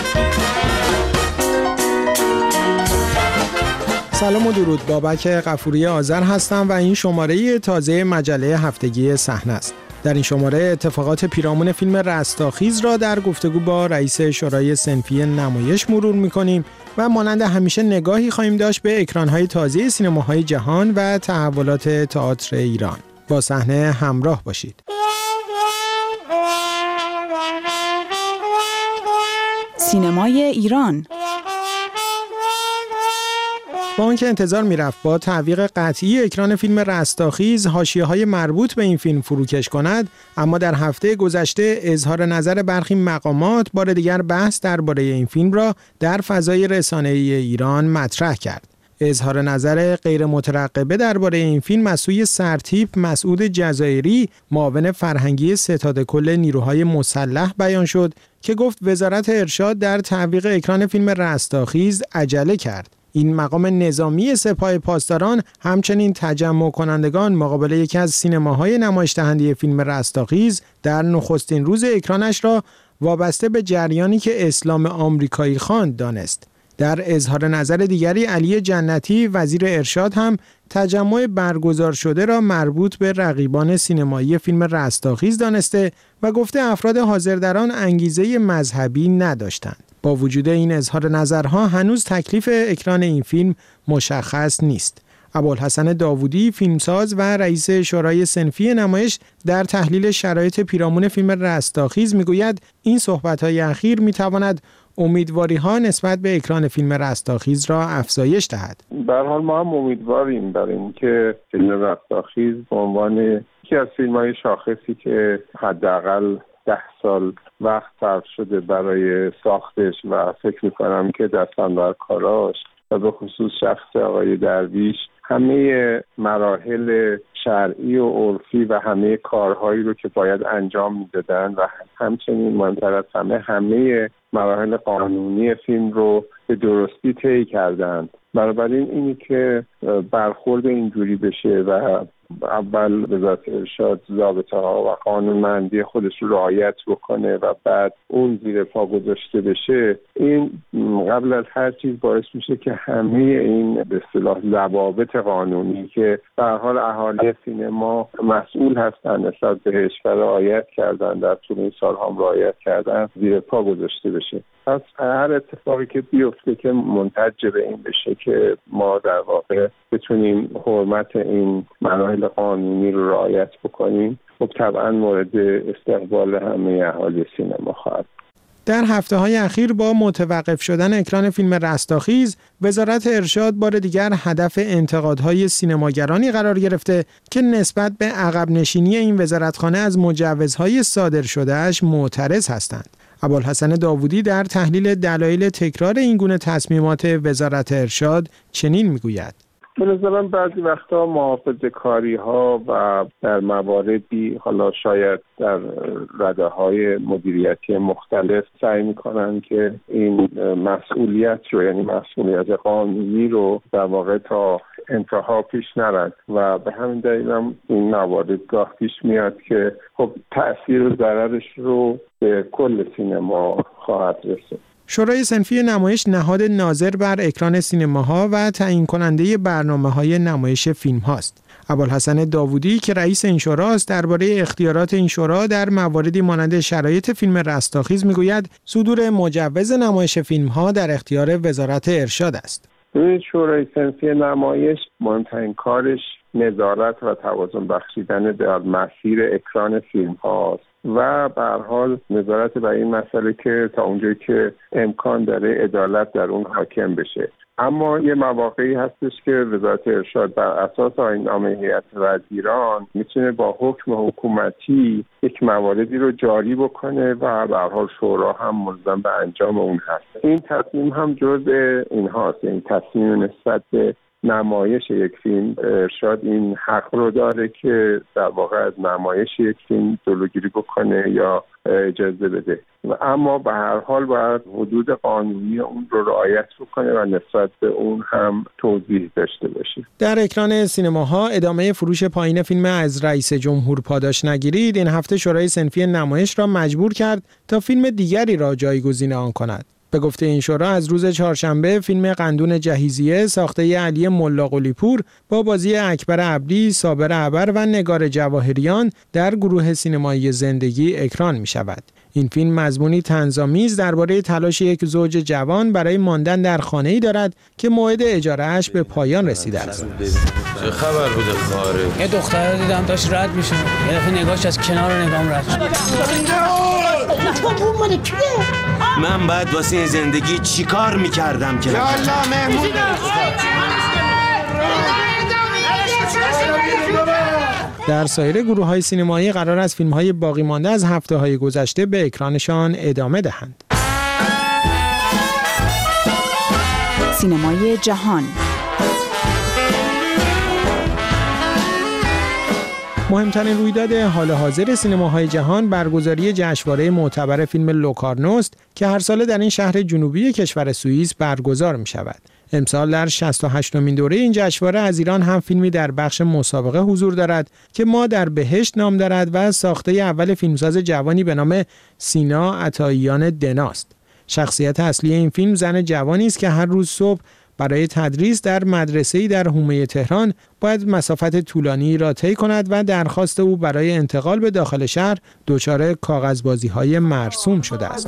سلام و درود، بابک غفوری آذر هستم و این شماره تازه مجله هفتگی صحنه است. در این شماره اتفاقات پیرامون فیلم رستاخیز را در گفتگو با رئیس شورای صنفی نمایش مرور می‌کنیم و مانند همیشه نگاهی خواهیم داشت به اکران‌های تازه سینماهای جهان و تحولات تئاتر ایران. با صحنه همراه باشید.
سینمای ایران.
با آنکه انتظار میرفت با تعویق قطعی اکران فیلم رستاخیز حاشیه‌های مربوط به این فیلم فروکش کند، اما در هفته گذشته اظهار نظر برخی مقامات بار دیگر بحث درباره این فیلم را در فضای رسانه‌ای ایران مطرح کرد. اظهار نظر غیر مترقبه درباره این فیلم از سوی سرتیپ مسعود جزایری، معاون فرهنگی ستاد کل نیروهای مسلح بیان شد که گفت وزارت ارشاد در تعویق اکران فیلم رستاخیز عجله کرد. این مقام نظامی سپاه پاسداران همچنین تجمع کنندگان مقابل یکی از سینماهای نمایش دهنده فیلم رستاخیز در نخستین روز اکرانش را وابسته به جریانی که اسلام آمریکایی خواند دانست. در اظهار نظر دیگری علی جنتی وزیر ارشاد هم تجمع برگزار شده را مربوط به رقیبان سینمایی فیلم رستاخیز دانسته و گفته افراد حاضر در آن انگیزه مذهبی نداشتند. با وجود این اظهار نظرها هنوز تکلیف اکران این فیلم مشخص نیست. ابوالحسن داوودی، فیلمساز و رئیس شورای صنفی نمایش، در تحلیل شرایط پیرامون فیلم رستاخیز میگوید این صحبت‌های اخیر میتواند امیدواری‌ها نسبت به اکران فیلم رستاخیز را افزایش دهد.
به هر حال ما هم امیدواریم برای اینکه فیلم رستاخیز به عنوان یکی از فیلم‌های شاخصی که حداقل 10 سال وقت صرف شده برای ساختش و فکر می‌کنم که دستم در کاراش و به خصوص شخص آقای درویش همه مراحل شرعی و عرفی و همه کارهایی رو که باید انجام میدادن و همچنین مهمتر از همه مراحل قانونی فیلم رو به درستی طی کردن. بنابراین اینی که برخورد اینجوری بشه و اول وزارت ارشاد ضابطه‌ها و قانونمندی خودش رو رعایت بکنه و بعد اون زیر پا گذاشته بشه، این قبل از هر چیز باعث میشه که همه این به اصطلاح ضوابط قانونی که به هر حال اهالی سینما مسئول هستن نسبت بهش و رعایت کردن، در طول این سال‌ها هم رعایت کردن، زیر پا گذاشته بشه. پس هر اتفاقی که بیفته که منتج به این بشه که ما در واقع بتونیم حرمت این مراحل قانونی رو رعایت بکنیم، خب طبعا مورد استقبال همه اهالی سینما خواهد.
در هفته‌های اخیر با متوقف شدن اکران فیلم رستاخیز، وزارت ارشاد بار دیگر هدف انتقادهای سینماگرانی قرار گرفته که نسبت به عقب نشینی این وزارتخانه از مجوزهای صادر شده‌اش معترض هستند. ابوالحسن داوودی در تحلیل دلایل تکرار این گونه تصمیمات وزارت ارشاد چنین میگوید:
به نظرم بعضی وقتا محافظه‌کاری ها و در مواردی حالا شاید در رده‌های مدیریتی مختلف سعی می‌کنن که این مسئولیت رو، یعنی مسئولیت قانونی رو در واقع تا انتها پیش نرن و به همین دلیل هم این موارد گاه پیش میاد که خب تأثیر و ضررش رو به کل سینما خواهد رسید.
شورای صنفی نمایش نهاد ناظر بر اکران سینماها و تعیین کننده برنامه‌های نمایش فیلم هاست. ابوالحسن داوودی که رئیس این شوراست درباره اختیارات این شورا در مواردی مانند شرایط فیلم رستاخیز میگوید صدور مجوز نمایش فیلم ها در اختیار وزارت ارشاد است.
شورای صنفی نمایش مهمترین کارش نظارت و توازن بخشیدن در مسیر اکران فیلم هاست و به هر حال نظارت بر این مسئله که تا اونجایی که امکان داره عدالت در اون حاکم بشه. اما یه مواقعی هستش که وزارت ارشاد بر اساس آیین‌نامه هیئت وزیران میتونه با حکم حکومتی یک مواردی رو جاری بکنه و به هر حال شورا هم ملزم به انجام اون هست. این تصمیم هم جزء این هاست، این تصمیم نسبت به نمایش یک فیلم. ارشاد این حق رو داره که در واقع از نمایش یک فیلم جلوگیری بکنه یا اجازه بده، اما به هر حال باید حدود قانونی اون رو رعایت بکنه و نسبت به اون هم توضیح داشته باشه.
در اکران سینماها ادامه فروش پایین فیلم از رئیس جمهور پاداش نگیرید این هفته شورای صنفی نمایش را مجبور کرد تا فیلم دیگری را جایگزین آن کند. به گفته این شورا از روز چهارشنبه فیلم قندون جهیزیه ساخته علی ملا قلی‌پور با بازی اکبر عبدی، صابر عبر و نگار جواهریان در گروه سینمایی زندگی اکران می شود. این فیلم مضمونی طنزآمیز درباره تلاش یک زوج جوان برای ماندن در خانه‌ای دارد که موعد اجاره‌اش به پایان رسیده است.
چه خبر بوده خاره؟ یه دختر دیدم داشت رد میشه. یه دفعه نگاهش از کنار نگام رد شد.
من بعد واسه این زندگی چیکار میکردم که
یالا مهمون
در سایر گروه‌های سینمایی قرار است فیلم‌های باقی مانده از هفته‌های گذشته به اکرانشان ادامه دهند.
سینمای جهان.
مهمترین رویداد حال حاضر سینماهای جهان برگزاری جشنواره معتبر فیلم لوکارنوست که هر سال در این شهر جنوبی کشور سوئیس برگزار می شود. امسال در 68مین دوره این جشنواره از ایران هم فیلمی در بخش مسابقه حضور دارد که ما در بهشت نام دارد و ساخته اول فیلمساز جوانی به نام سینا عطاییان دناست. شخصیت اصلی این فیلم زن جوانی است که هر روز صبح برای تدریس در مدرسه‌ای در حومه تهران باید مسافت طولانی را طی کند و درخواست او برای انتقال به داخل شهر دچار کاغذبازی‌های مرسوم شده است.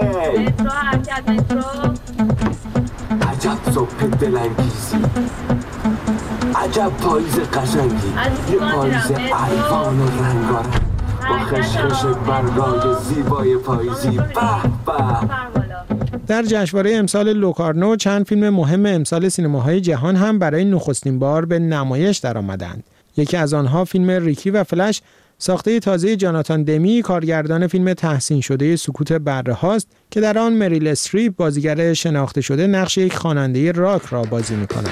عجب صبح دلانگیزی، عجب پاییز قشنگی، یه پاییز الوان و رنگارنگ با خشخش برگای زیبای پاییزی. به به.
در جشنواره امسال لوکارنو چند فیلم مهم امسال سینماهای جهان هم برای نخستین بار به نمایش درآمدند. یکی از آنها فیلم ریکی و فلش ساخته تازه جاناتان دمی کارگردان فیلم تحسین شده سکوت بره هاست که در آن مریل استریپ بازیگر شناخته شده نقش یک خواننده راک را بازی می‌کند.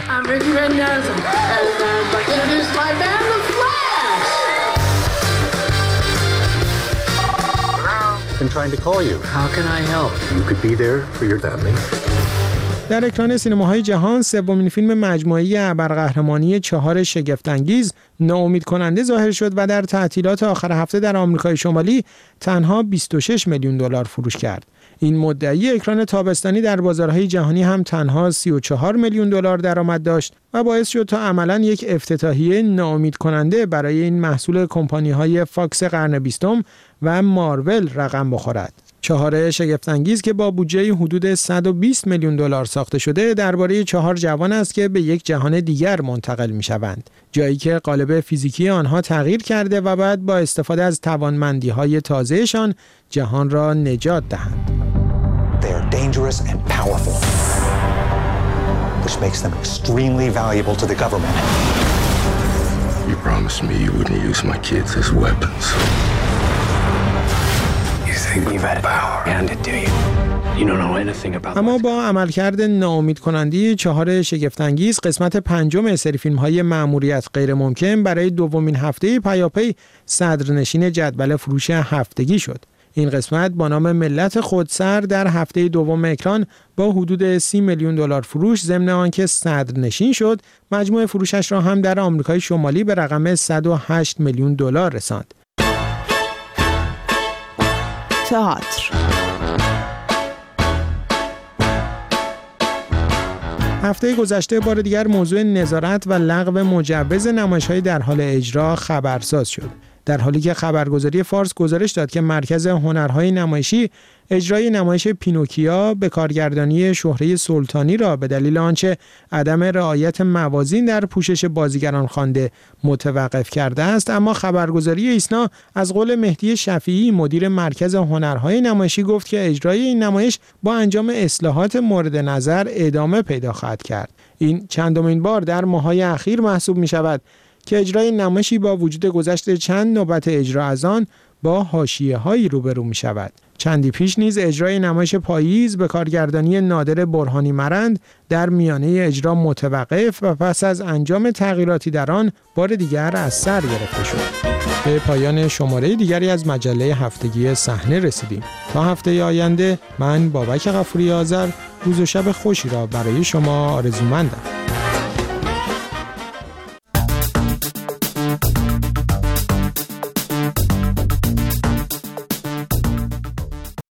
Trying to call you. How can I help? You could be there for your family.
در اکران سینماهای جهان سومین فیلم مجموعه‌ای ابرقهرمانی 4 شگفت‌انگیز ناامید کننده ظاهر شد و در تعطیلات آخر هفته در آمریکای شمالی تنها 26 میلیون دلار فروش کرد. این مدعی اکران تابستانی در بازارهای جهانی هم تنها 34 میلیون دلار درآمد داشت و باعث شد تا عملاً یک افتتاحیه ناامید کننده برای این محصول کمپانی‌های فاکس قرن 20 و مارول رقم بخورد. 4 شگفت‌انگیز که با بودجه حدود 120 میلیون دلار ساخته شده درباره 4 جوان است که به یک جهان دیگر منتقل می‌شوند، جایی که قالب فیزیکی آنها تغییر کرده و بعد با استفاده از توانمندی‌های تازه‌شان جهان را نجات دهند.
They are dangerous and powerful, which makes them extremely valuable to the government.
You promised me you wouldn't use my kids as weapons. You think you've had power, and it do you? You don't know anything about.
اما با عملکرد ناامید کننده 4 شگفت‌انگیز قسمت 5 سری فیلم‌های مأموریت غیر ممکن برای دومین هفته پیاپی صدرنشین جدول فروش هفتگی شد. این قسمت با نام ملت خودسر در هفته دوم اکران با حدود 30 میلیون دلار فروش ضمن آنکه صدرنشین شد، مجموع فروشش را هم در آمریکای شمالی به رقم 108 میلیون دلار رساند.
تئاتر.
هفته گذشته بار دیگر موضوع نظارت و لغو مجوز نمایش‌های در حال اجرا خبرساز شد. در حالی که خبرگزاری فارس گزارش داد که مرکز هنرهای نمایشی اجرای نمایش پینوکیا به کارگردانی شهره سلطانی را به دلیل آنچه عدم رعایت موازین در پوشش بازیگران خوانده متوقف کرده است، اما خبرگزاری ایسنا از قول مهدی شفیعی مدیر مرکز هنرهای نمایشی گفت که اجرای این نمایش با انجام اصلاحات مورد نظر ادامه پیدا خواهد کرد. این چندمین بار در ماه‌های اخیر محسوب می شود که اجرای نمایشی با وجود گذشت چند نوبت اجرا از آن با حاشیه‌هایی روبرو می شود. چندی پیش نیز اجرای نمایش پاییز به کارگردانی نادر برهانی مرند در میانه اجرا متوقف و پس از انجام تغییراتی در آن بار دیگر از سر گرفته شد. به پایان شماره دیگری از مجله هفتگی صحنه رسیدیم. تا هفته آینده من بابک غفوری آذر روز و شب خوشی را برای شما آرزومندم.